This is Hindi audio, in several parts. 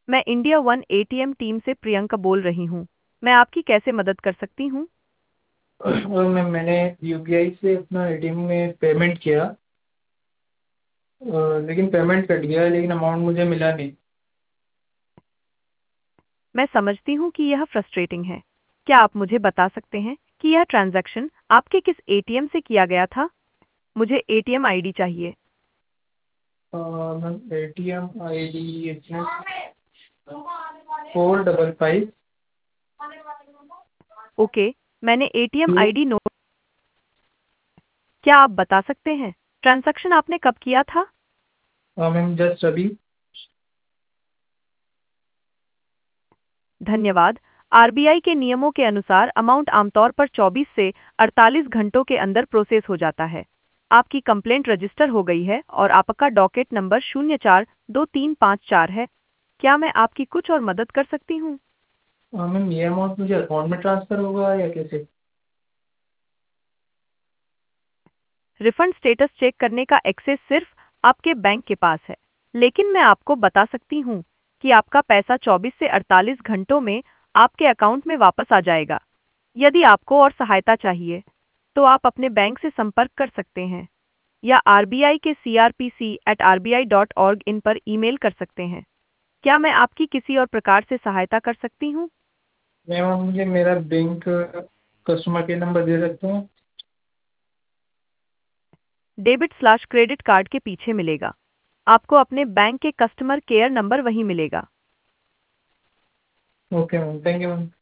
मैं इंडिया वन एटीएम टीम से प्रियंका बोल रही हूँ। मैं आपकी कैसे मदद कर सकती हूँ? और मैंने यूपीआई से अपना एटीएम में पेमेंट किया। लेकिन पेमेंट कट गया, लेकिन अमाउंट मुझे मिला नहीं। मैं समझती हूँ कि यह फ्रस्ट्रेटिंग है। क्या आप मुझे बता सकते हैं कि यह ट्रांजैक्शन आपके किस एटीएम से किया गया था? मुझे एटीएम आईडी चाहिए। Ma'am ATM I D 455 okay, मैंने एटीएम टू। ID note. क्या आप बता सकते हैं ट्रांजैक्शन आपने कब किया था? मैम जस्ट अभी। धन्यवाद। आरबीआई के नियमों के अनुसार अमाउंट आमतौर पर 24 से 48 घंटों के अंदर प्रोसेस हो जाता है। आपकी कंप्लेंट रजिस्टर हो गई है और आपका डॉकेट नंबर 042354 है। क्या मैं आपकी कुछ और मदद कर सकती हूँ? मैम ये अमाउंट मुझे अकाउंट में ट्रांसफ़र होगा या कैसे? रिफंड स्टेटस चेक करने का एक्सेस सिर्फ आपके बैंक के पास है, लेकिन मैं आपको बता सकती हूँ कि आपका पैसा 24 से 48 घंटों में आपके अकाउंट में वापस आ जाएगा। यदि आपको और सहायता चाहिए, तो आप अपने बैंक से संपर्क कर सकते हैं या आरबीआई के crpc@rbi.org इन पर ईमेल कर सकते हैं। क्या मैं आपकी किसी और प्रकार से सहायता कर सकती हूँ? मैम आप मुझे मेरा बैंक कस्टमर केयर नंबर दे सकते हैं? डेबिट/क्रेडिट कार्ड के पीछे मिलेगा। आपको अपने बैंक के कस्टमर केयर नंबर वहीं मिलेगा। Okay ma'am, thank you ma'am.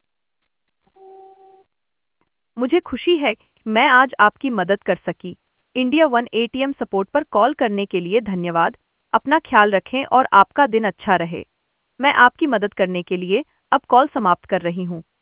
मुझे खुशी है कि मैं आज आपकी मदद कर सकी। इंडिया वन एटीएम सपोर्ट पर कॉल करने के लिए धन्यवाद। अपना ख्याल रखें और आपका दिन अच्छा रहे। मैं आपकी मदद करने के लिए अब कॉल समाप्त कर रही हूँ।